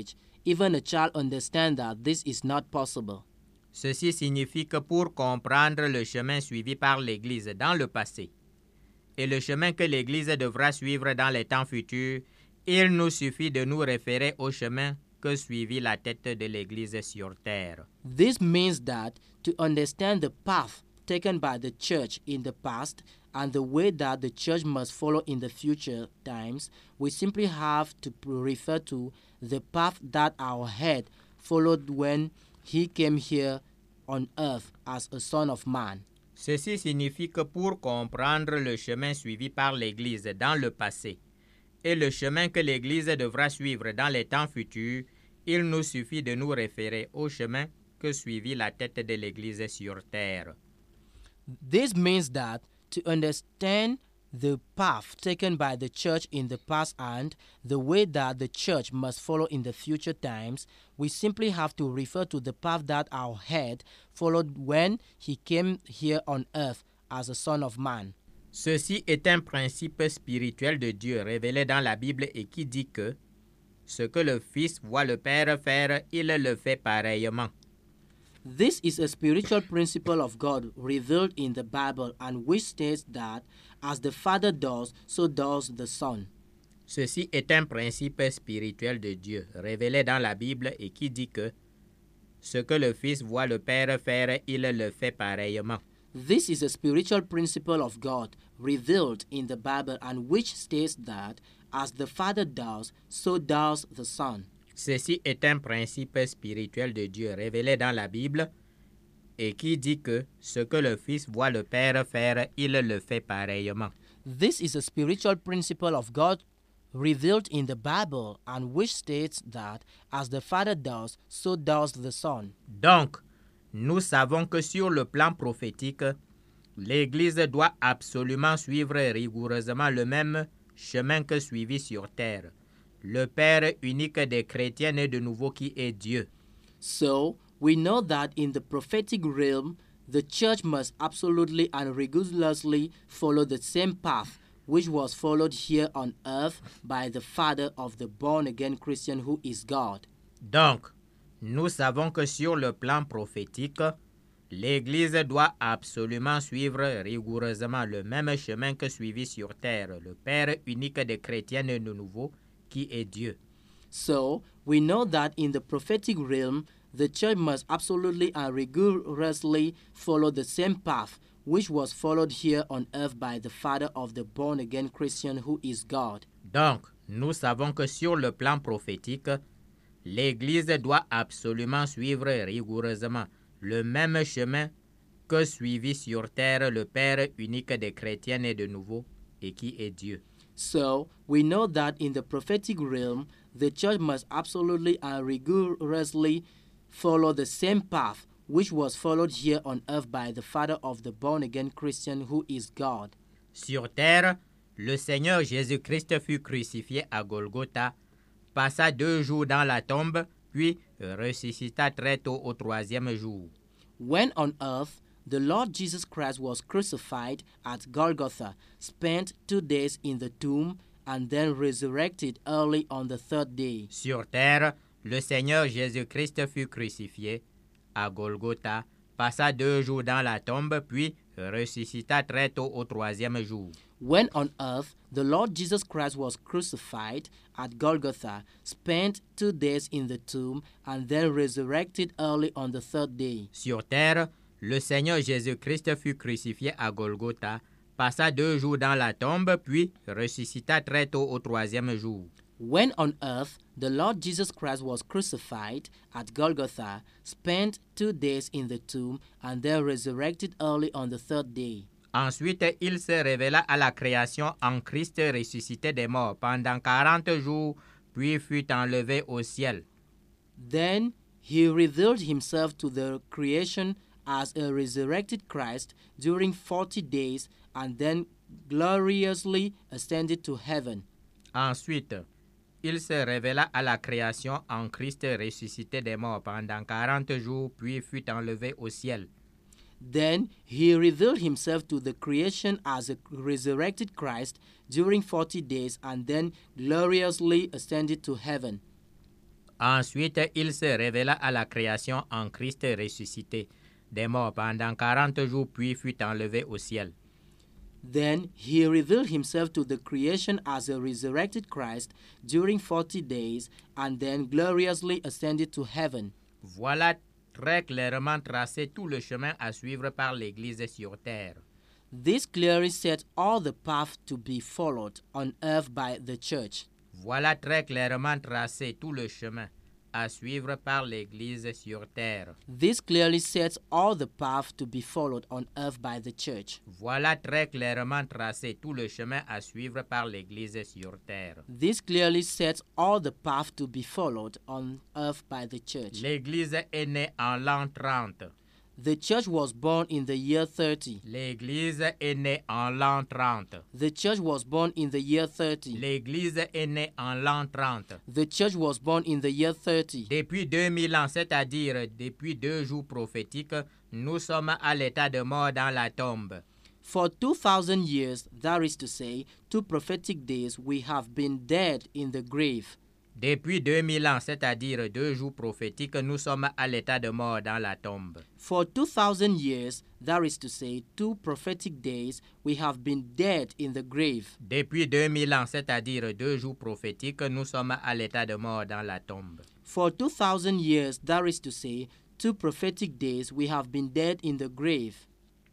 even a child understands that this is not possible. Ceci signifie que pour comprendre le chemin suivi par l'Église dans le passé et le chemin que l'Église devra suivre dans les temps futurs, il nous suffit de nous référer au chemin que suivit la tête de l'Église sur terre. This means that to understand the path taken by the church in the past and the way that the church must follow in the future times, we simply have to refer to the path that our head followed when he came here on earth as a son of man. Ceci signifie que pour comprendre le chemin suivi par l'Église dans le passé et le chemin que l'Église devra suivre dans les temps futurs, il nous suffit de nous référer au chemin que suivit la tête de l'Église sur terre. This means that to understand the path taken by the church in the past and the way that the church must follow in the future times, we simply have to refer to the path that our head followed when he came here on earth as a son of man. Ceci est un principe spirituel de Dieu révélé dans la Bible et qui dit que ce que le Fils voit le Père faire, il le fait pareillement. This is a spiritual principle of God revealed in the Bible and which states that as the Father does, so does the Son. Ceci est un principe spirituel de Dieu révélé dans la Bible et qui dit que ce que le Fils voit le Père faire, il le fait pareillement. This is a spiritual principle of God revealed in the Bible and which states that as the Father does, so does the Son. Ceci est un principe spirituel de Dieu révélé dans la Bible et qui dit que ce que le Fils voit le Père faire, il le fait pareillement. This is a spiritual principle of God revealed in the Bible and which states that as the Father does, so does the Son. Donc, nous savons que sur le plan prophétique, l'Église doit absolument suivre rigoureusement le même chemin que suivi sur terre. Le Père unique des chrétiens né de nouveau qui est Dieu. So, we know that in the prophetic realm, the church must absolutely and rigorously follow the same path which was followed here on earth by the Father of the born-again Christian who is God. Donc, nous savons que sur le plan prophétique, l'Église doit absolument suivre rigoureusement le même chemin que suivi sur terre, le Père unique des chrétiens né de nouveau qui est Dieu. So, we know that in the prophetic realm, the church must absolutely and rigorously follow the same path which was followed here on earth by the Father of the born-again Christian who is God. Donc, nous savons que sur le plan prophétique, l'Église doit absolument suivre rigoureusement le même chemin que suivi sur terre le Père unique des chrétiens et de nouveau et qui est Dieu. So, we know that in the prophetic realm, the church must absolutely and rigorously follow the same path which was followed here on earth by the Father of the born-again Christian who is God. Sur terre, le Seigneur Jésus-Christ fut crucifié à Golgotha, passa deux jours dans la tombe, puis ressuscita très tôt au troisième jour. When on earth, the Lord Jesus Christ was crucified at Golgotha, spent two days in the tomb, and then resurrected early on the third day. Sur terre, le Seigneur Jésus-Christ fut crucifié à Golgotha, passa deux jours dans la tombe, puis ressuscita très tôt au troisième jour. When on earth, the Lord Jesus Christ was crucified at Golgotha, spent two days in the tomb, and then resurrected early on the third day. Sur terre, le Seigneur Jésus-Christ fut crucifié à Golgotha, passa deux jours dans la tombe, puis ressuscita très tôt au troisième jour. When on earth, the Lord Jesus Christ was crucified at Golgotha, spent two days in the tomb, and then resurrected early on the third day. Ensuite, il se révéla à la création en Christ ressuscité des morts pendant quarante jours, puis fut enlevé au ciel. Then he revealed himself to the creation as a resurrected Christ during forty days, and then gloriously ascended to heaven. Ensuite, il se révéla à la création en Christ ressuscité des morts pendant quarante jours, puis fut enlevé au ciel. Then he revealed himself to the creation as a resurrected Christ during forty days, and then gloriously ascended to heaven. Ensuite, il se révéla à la création en Christ ressuscité des morts pendant quarante jours, puis fut enlevé au ciel. Then he revealed himself to the creation as a resurrected Christ during forty days, and then gloriously ascended to heaven. Voilà très clairement tracé tout le chemin à suivre par l'Église sur terre. This clearly sets all the path to be followed on earth by the church. Voilà très clairement tracé tout le chemin à suivre par l'Église sur terre. This clearly sets all the path to be followed on earth by the church. Voilà très clairement tracé tout le chemin à suivre par l'Église sur terre. This clearly sets all the path to be followed on earth by the church. L'Église est née en l'an trente. The church was born in the year thirty. L'Église est née en l'an trente. The church was born in the year thirty. L'Église est née en l'an trente. The church was born in the year thirty. Depuis deux mille ans, c'est-à-dire depuis deux jours prophétiques, nous sommes à l'état de mort dans la tombe. For two thousand years, that is to say, two prophetic days, we have been dead in the grave. Depuis deux mille ans, c'est-à-dire deux jours prophétiques, nous sommes à l'état de mort dans la tombe. For two thousand years, that is to say, two prophetic days, we have been dead in the grave. Depuis deux mille ans, c'est-à-dire deux jours prophétiques, nous sommes à l'état de mort dans la tombe. For two thousand years, that is to say, two prophetic days, we have been dead in the grave.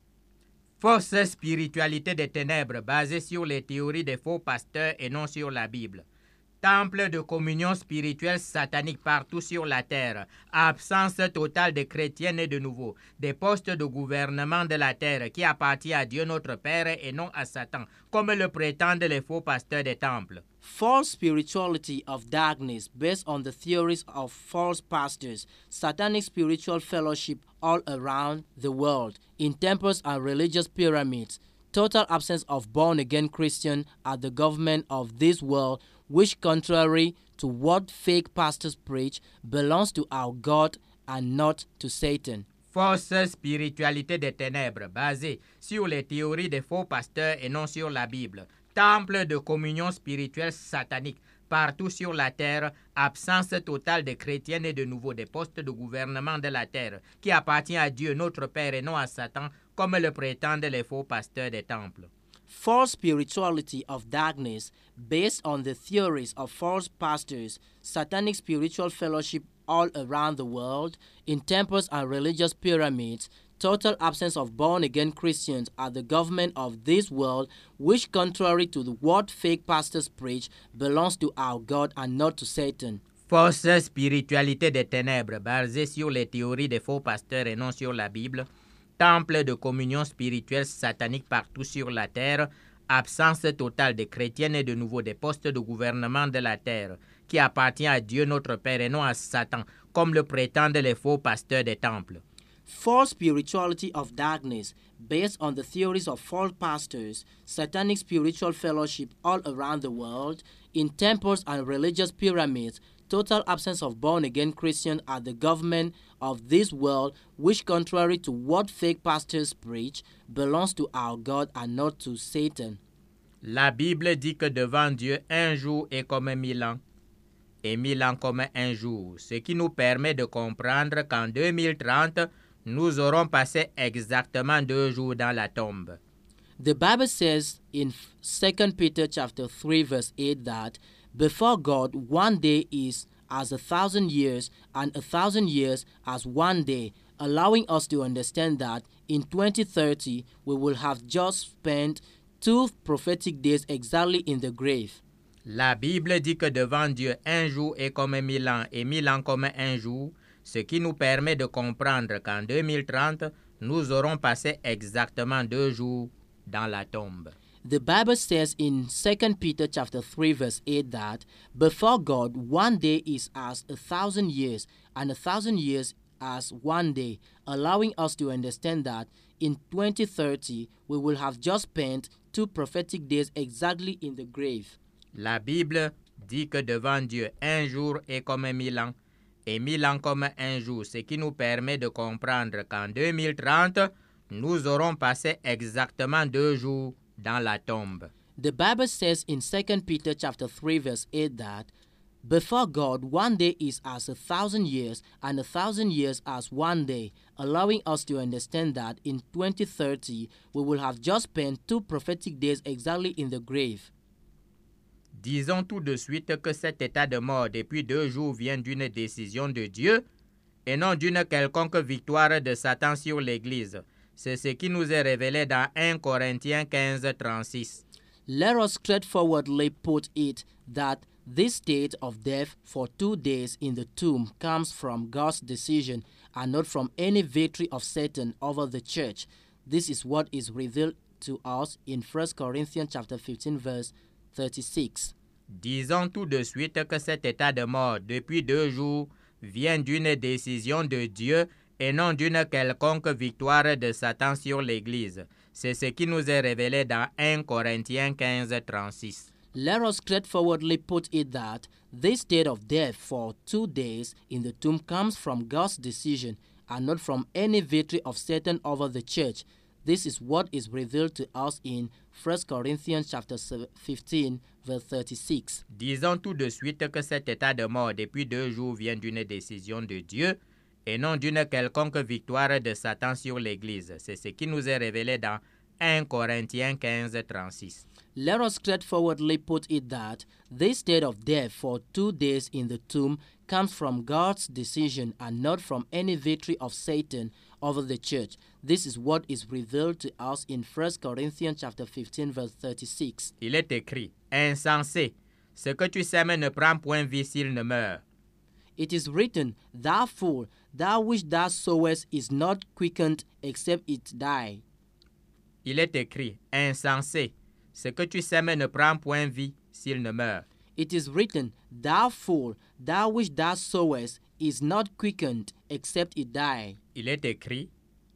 Fausse spiritualité des ténèbres basée sur les théories des faux pasteurs et non sur la Bible. Temple de communion spirituelle satanique partout sur la terre. Absence totale de chrétiens nés de nouveau. Des postes de gouvernement de la terre qui appartiennent à Dieu notre Père et non à Satan, comme le prétendent les faux pasteurs des temples. False spirituality of darkness based on the theories of false pastors, satanic spiritual fellowship all around the world, in temples and religious pyramids, total absence of born-again Christians at the government of this world, which, contrary to what fake pastors preach, belongs to our God and not to Satan. Fausse spiritualité des ténèbres basée sur les théories des faux pasteurs et non sur la Bible. Temple de communion spirituelle satanique partout sur la terre. Absence totale de chrétiens et de nouveau des postes de gouvernement de la terre qui appartient à Dieu notre Père et non à Satan, comme le prétendent les faux pasteurs des temples. False spirituality of darkness based on the theories of false pastors, satanic spiritual fellowship all around the world, in temples and religious pyramids, total absence of born-again Christians at the government of this world, which, contrary to the, what fake pastors preach, belongs to our God and not to Satan. Fausse spiritualité des ténèbres basée sur les théories des faux pasteurs et non sur la Bible. Temple de communion spirituelle satanique partout sur la terre, absence totale de chrétiens et de nouveau des postes de gouvernement de la terre, qui appartient à Dieu notre Père et non à Satan, comme le prétendent les faux pasteurs des temples. False spirituality of darkness based on the theories of false pastors, satanic spiritual fellowship all around the world, in temples and religious pyramids, total absence of born-again Christians at the government of this world, which, contrary to what fake pastors preach, belongs to our God and not to Satan. La Bible dit que devant Dieu, un jour est comme mille ans, et mille ans comme un jour, ce qui nous permet de comprendre qu'en deux mille trente, nous aurons passé exactement deux jours dans la tombe. The Bible says in Second Peter chapter three verse eight that before God one day is as a thousand years and a thousand years as one day, allowing us to understand that in twenty thirty we will have just spent two prophetic days exactly in the grave. La Bible dit que devant Dieu un jour est comme mille ans et mille ans comme un jour, ce qui nous permet de comprendre qu'en deux mille trente, nous aurons passé exactement deux jours dans la tombe. The Bible says in Second Peter chapter three verse eight that before God one day is as a thousand years and a thousand years as one day, allowing us to understand that in twenty thirty we will have just spent two prophetic days exactly in the grave. La Bible dit que devant Dieu un jour est comme mille ans et mille ans comme un jour, ce qui nous permet de comprendre qu'en deux mille trente, nous aurons passé exactement deux jours dans la tombe. The Bible says in Second Peter chapter three verse eight that Before God, one day is as a thousand years, and a thousand years as one day, allowing us to understand that in twenty thirty, we will have just spent two prophetic days exactly in the grave. Disons tout de suite que cet état de mort depuis deux jours vient d'une décision de Dieu et non d'une quelconque victoire de Satan sur l'Église. C'est ce qui nous est révélé dans Premier Corinthiens quinze, trente-six. Let us straightforwardly put it that this state of death for two days in the tomb comes from God's decision and not from any victory of Satan over the church. This is what is revealed to us in First Corinthians chapter fifteen, verse thirty-six. Disons tout de suite que cet état de mort depuis deux jours vient d'une décision de Dieu et non d'une quelconque victoire de Satan sur l'Église. C'est ce qui nous est révélé dans Premier Corinthiens quinze, trente-six. Let us straightforwardly put it that this state of death for two days in the tomb comes from God's decision and not from any victory of Satan over the church. This is what is revealed to us in First Corinthians chapter fifteen, verse thirty-six. Disons tout de suite que cet état de mort depuis deux jours vient d'une décision de Dieu et non d'une quelconque victoire de Satan sur l'Église. C'est ce qui nous est révélé dans Premier Corinthiens quinze, trente-six. Let us straightforwardly put it that this state of death for two days in the tomb comes from God's decision and not from any victory of Satan over the church. This is what is revealed to us in First Corinthians chapter fifteen, verse thirty-six. Il est écrit, insensé, ce que tu sèmes ne prend point vie s'il ne meurt. It is written, thou fool, thou which thou sowest is not quickened except it die. Il est écrit, insensé, ce que tu sèmes ne prend point vie s'il ne meurt. It is written, thou fool, thou which thou sowest is not quickened except it die. Il est écrit,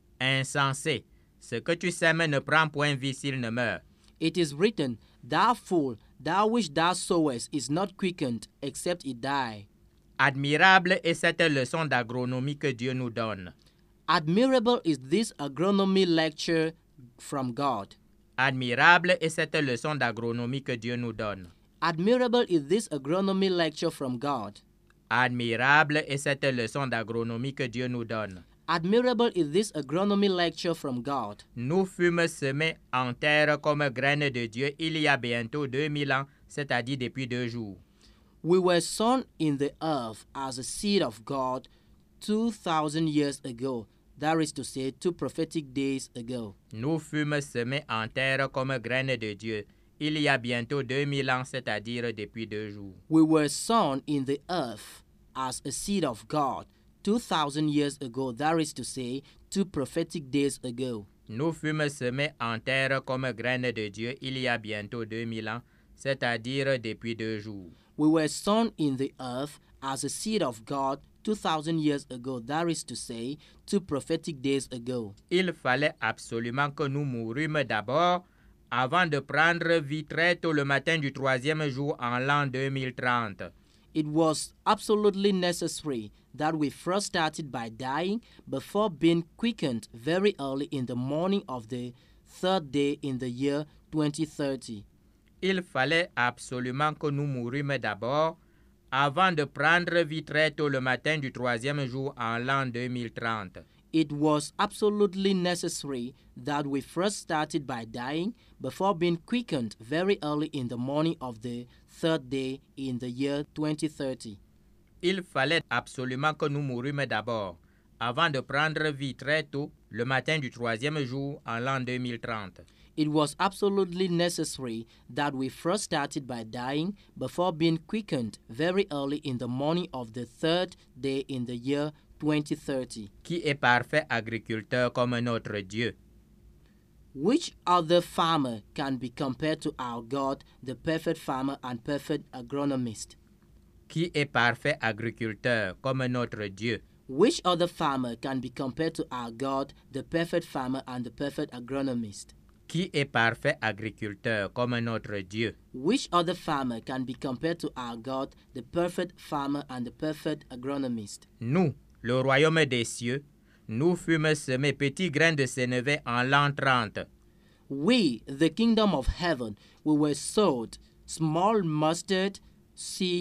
insensé, ce que tu sèmes ne prend point vie s'il ne meurt. It is written, thou fool, thou which thou sowest is not quickened except it die. Admirable est cette leçon d'agronomie que Dieu nous donne. Admirable is this agronomy lecture from God. Admirable est cette leçon d'agronomie que Dieu nous donne. Admirable is this agronomy lecture from God. Admirable est cette leçon d'agronomie que Dieu nous donne. Admirable is this agronomy lecture from God. Nous fûmes semés en terre comme graines de Dieu il y a bientôt deux mille ans, c'est-à-dire depuis deux jours. We were sown in the earth as a seed of God two thousand years ago. That is to say, two prophetic days ago. Nous fûmes semés en terre comme graines de Dieu il y a bientôt deux mille ans, c'est-à-dire depuis deux jours. We were sown in the earth as a seed of God two thousand years ago. That is to say, two prophetic days ago. Nous fûmes semés en terre comme graines de Dieu il y a bientôt deux mille ans, c'est-à-dire depuis deux jours. We were sown in the earth as a seed of God two thousand years ago. That is to say, two prophetic days ago. Il fallait absolument que nous mourûmes d'abord avant de prendre vie très tôt le matin du troisième jour en l'an deux mille trente. It was absolutely necessary that we first started by dying before being quickened very early in the morning of the third day in the year twenty thirty. Il fallait absolument que nous mourûmes d'abord avant de prendre vie très tôt le matin du troisième jour en l'an deux mille trente. It was absolutely necessary that we first started by dying before being quickened very early in the morning of the third day in the year twenty thirty. Il fallait absolument que nous mourûmes d'abord avant de prendre vie très tôt le matin du troisième jour en l'an deux mille trente. It was absolutely necessary that we first started by dying before being quickened very early in the morning of the third day in the year twenty thirty. Qui est parfait agriculteur comme notre Dieu? Which other farmer can be compared to our God, the perfect farmer and perfect agronomist? Qui est parfait agriculteur comme notre Dieu? Which other farmer can be compared to our God, the perfect farmer and the perfect agronomist? Qui est parfait agriculteur comme notre Dieu? Which other farmer can be compared to our God, the perfect farmer and the perfect agronomist? Nous, le royaume des cieux, nous fûmes semés petits grains de sénévé en l'an trente. We, the kingdom of heaven, we were sowed small mustard seed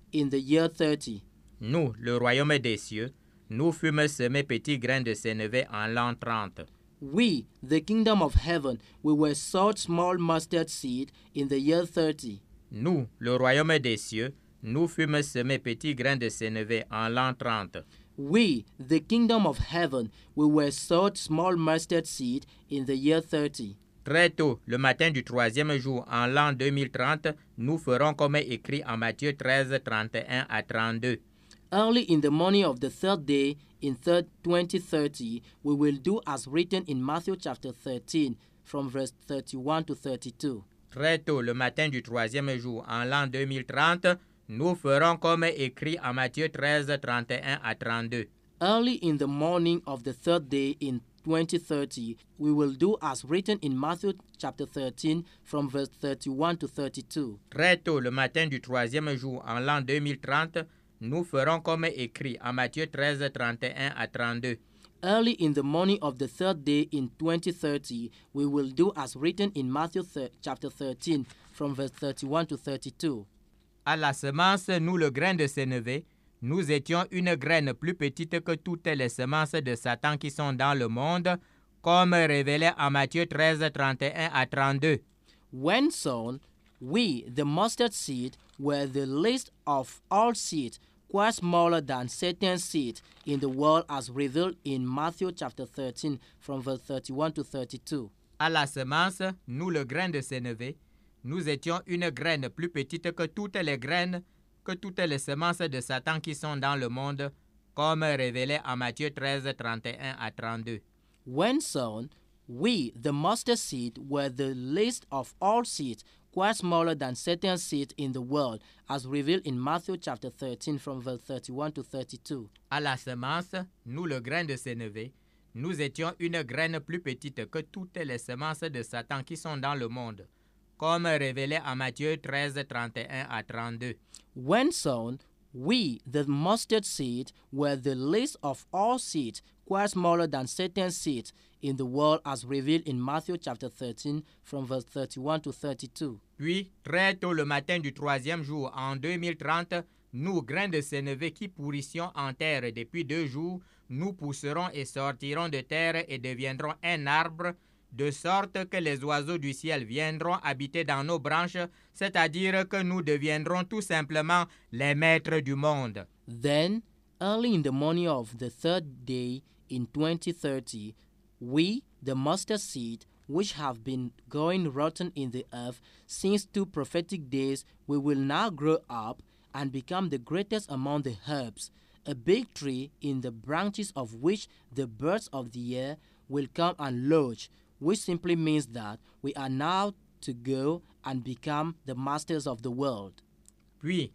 in the year thirty. Nous, le royaume des cieux, nous fûmes semés petits grains de sénévé en l'an trente. We, the kingdom of heaven, we were sowed small mustard seed in the year thirty. Nous, le royaume des cieux, nous fûmes semés petits grains de sénévé en l'an trente. We, the kingdom of heaven, we were sowed small mustard seed in the year thirty. Très tôt, le matin du troisième jour, en l'an deux mille trente, nous ferons comme écrit en Matthieu treize, trente et un à trente-deux. Early in the morning of the third day in third, twenty thirty, we will do as written in Matthew chapter thirteen, from verse thirty-one to thirty-two. Très tôt, le matin du troisième jour, en l'an deux mille trente, nous ferons comme écrit en Matthieu treize, trente et un à trente-deux. Early in the morning of the third day in twenty thirty, we will do as written in Matthew chapter thirteen, from verse thirty-one to thirty-two. Très tôt, le matin du troisième jour, en l'an deux mille trente, nous ferons comme écrit en Matthieu treize, trente et un à trente-deux. Early in the morning of the third day in twenty thirty, we will do as written in Matthew thir- chapter thirteen, from verse thirty-one to thirty-two. À la semence, nous, le grain de sénévé, nous étions une graine plus petite que toutes les semences de Satan qui sont dans le monde, comme révélé en Matthieu treize, trente et un à trente-deux. When sown, we, the mustard seed, were the least of all seeds, quite smaller than Satan's seed in the world, as revealed in Matthew chapter thirteen, from verse thirty-one to thirty-two. À la semence, nous, le grain de sénévé, nous étions une graine plus petite que toutes les graines, que toutes les semences de Satan qui sont dans le monde, comme révélé en Matthieu treize, trente et un à trente-deux. When sown, we, the mustard seed, were the least of all seeds, quite smaller than Satan's seed in the world, as revealed in Matthew chapter thirteen, from verse thirty-one to thirty-two. À la semence, nous, le grain de sénévé, nous étions une graine plus petite que toutes les semences de Satan qui sont dans le monde, comme révélé en Matthieu treize, trente et un à trente-deux. When sown, we, the mustard seed, were the least of all seeds, quite smaller than Satan's seed in the world, as revealed in Matthew chapter thirteen, from verse thirty-one to thirty-two. Puis, très tôt le matin du troisième jour, en deux mille trente, nous, grains de sénévé qui pourrissions en terre depuis deux jours, nous pousserons et sortirons de terre et deviendrons un arbre, de sorte que les oiseaux du ciel viendront habiter dans nos branches, c'est-à-dire que nous deviendrons tout simplement les maîtres du monde. Then, early in the morning of the third day in twenty thirty, we, the mustard seed, which have been going rotten in the earth since two prophetic days, we will now grow up and become the greatest among the herbs, a big tree in the branches of which the birds of the air will come and lodge, which simply means that we are now to go and become the masters of the world. Puis,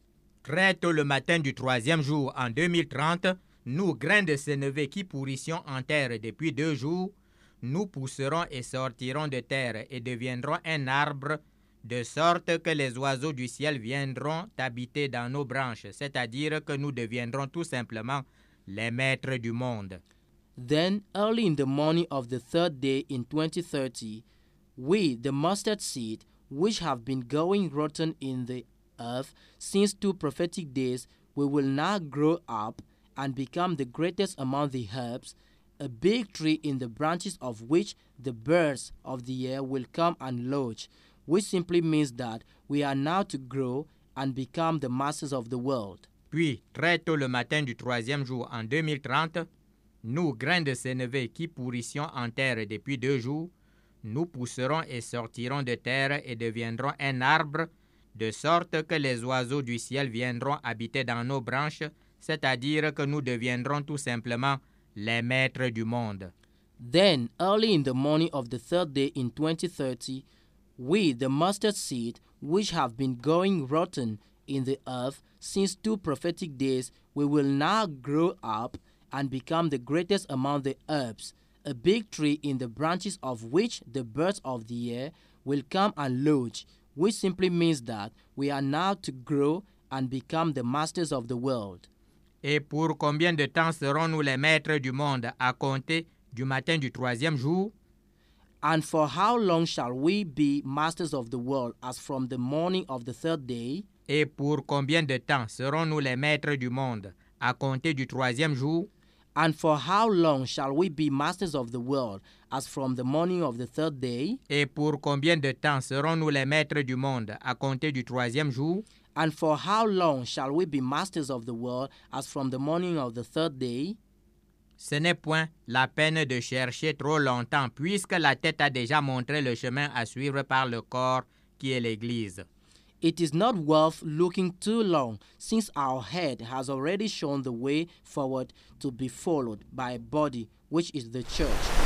très tôt le matin du troisième jour, en deux mille trente, nous, grains de sénévé qui pourrissions en terre depuis deux jours, nous pousserons et sortirons de terre et deviendrons un arbre, de sorte que les oiseaux du ciel viendront habiter dans nos branches, c'est-à-dire que nous deviendrons tout simplement les maîtres du monde. Then, early in the morning of the third day in twenty thirty, we, the mustard seed, which have been going rotten in the earth since two prophetic days, we will now grow up and become the greatest among the herbs, a big tree in the branches of which the birds of the air will come and lodge, which simply means that we are now to grow and become the masters of the world. Puis, très tôt le matin du troisième jour, en deux mille trente, nous, grains de sénévé qui pourrissions en terre depuis deux jours, nous pousserons et sortirons de terre et deviendrons un arbre, de sorte que les oiseaux du ciel viendront habiter dans nos branches, c'est-à-dire que nous deviendrons tout simplement les maîtres du monde. Then, early in the morning of the third day in twenty thirty, we, the mustard seed, which have been going rotten in the earth since two prophetic days, we will now grow up and become the greatest among the herbs, a big tree in the branches of which the birds of the air will come and lodge, which simply means that we are now to grow and become the masters of the world. Et pour combien de temps serons-nous les maîtres du monde à compter du matin du troisième jour? And for how long shall we be masters of the world, as from the morning of the third day? Et pour combien de temps serons-nous les maîtres du monde à compter du troisième jour? And for how long shall we be masters of the world, as from the morning of the third day? Et pour combien de temps serons-nous les maîtres du monde à compter du troisième jour? And for how long shall we be masters of the world, as from the morning of the third day? Ce n'est point la peine de chercher trop longtemps, puisque la tête a déjà montré le chemin à suivre par le corps qui est l'Église. It is not worth looking too long, since our head has already shown the way forward to be followed by a body, which is the church.